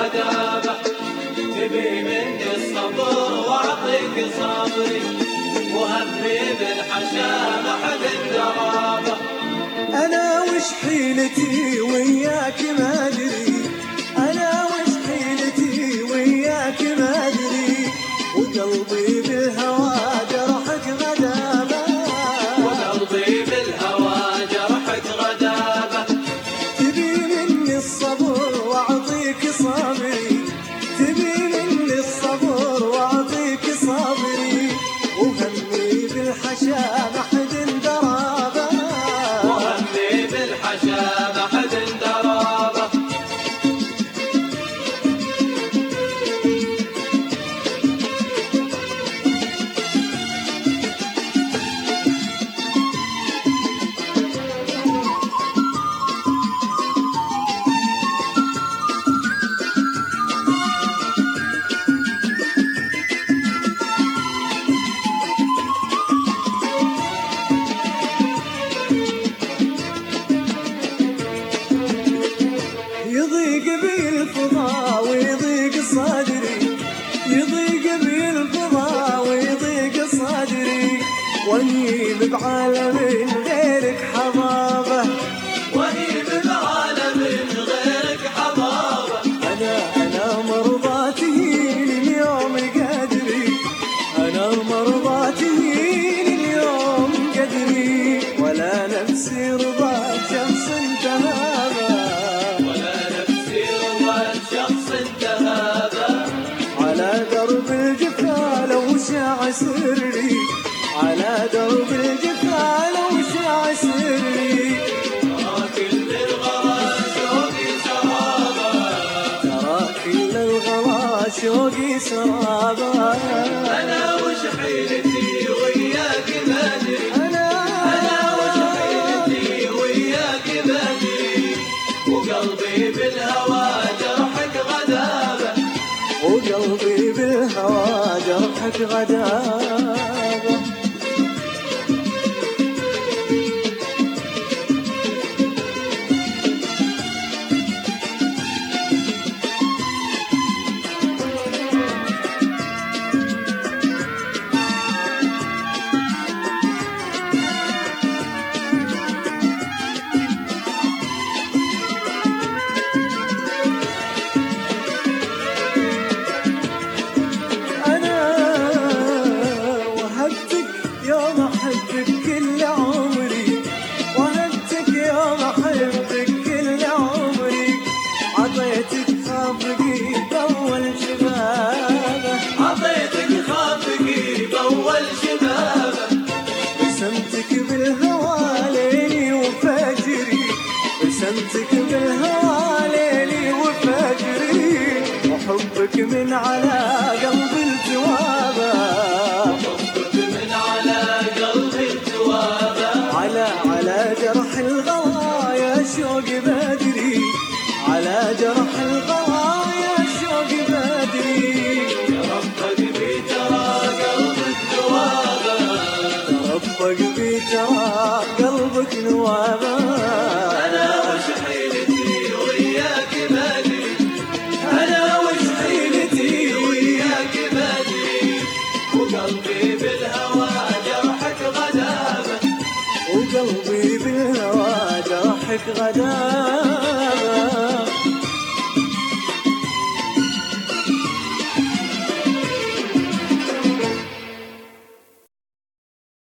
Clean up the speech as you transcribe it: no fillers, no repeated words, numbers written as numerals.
غدابة، تبي مني الصبر واعطيك صبري، وهمي بالحشا ما حد درابه. انا وش حيلتي وياك ما ادري، انا وش حيلتي وياك ما ادري، وقلبي بالهوى جرحك غدابة، وقلبي بالهوى جرحك غدابة، تبي مني الصبر واعطيك صبري، تبي مني الصبر واعطيك صبري، وهمي بالحشا ما حد درابه، وهمي بالحشا ما حد درابه. يضيق بي الفضا ويضيق صدري، يضيق بي الفضا ويضيق صدري، واني بعالم غيرك حضابه، وهي بعالم غيرك حضابة. انا مرضاتي اليوم قدري، انا مرضاتي اليوم قدري، ولا نفسي رضا شخص انتهابه، على درب الجفا لو شاع سري، على درب الجفا لو شاع سري، ترى كل الغلا شوقي سرابة، ترى كل الغلا شوقي سرابة. أنا وش حيلتي وياك ما أدري، أنا وش حيلتي وياك ما أدري، وقلبي بالهوى جرحك غدابة، وقلبي بالهوى جرحك غدابة. يوم احبك كل عمري، وهبتك يوم احبك كل عمري، عطيتك خافقي باول شبابه، عطيتك خافقي باول شبابه، رسمتك بالهوى ليلي وفجري، رسمتك بالهوى ليلي وفجري، وحبك من على قلب الجوابه، على جرح الغلا يا شوق بدري، على جرح الغلا يا شوق بدري، ترفق بي ترى قلبك نوابه، ترفق بي ترى قلبك نوابه. أنا وش حيلتي وياك ما أدري، أنا وش حيلتي وياك ما أدري، وقلبي بالهوى جرحك غدابة، وقلبي بالهوى جرحك غدابة.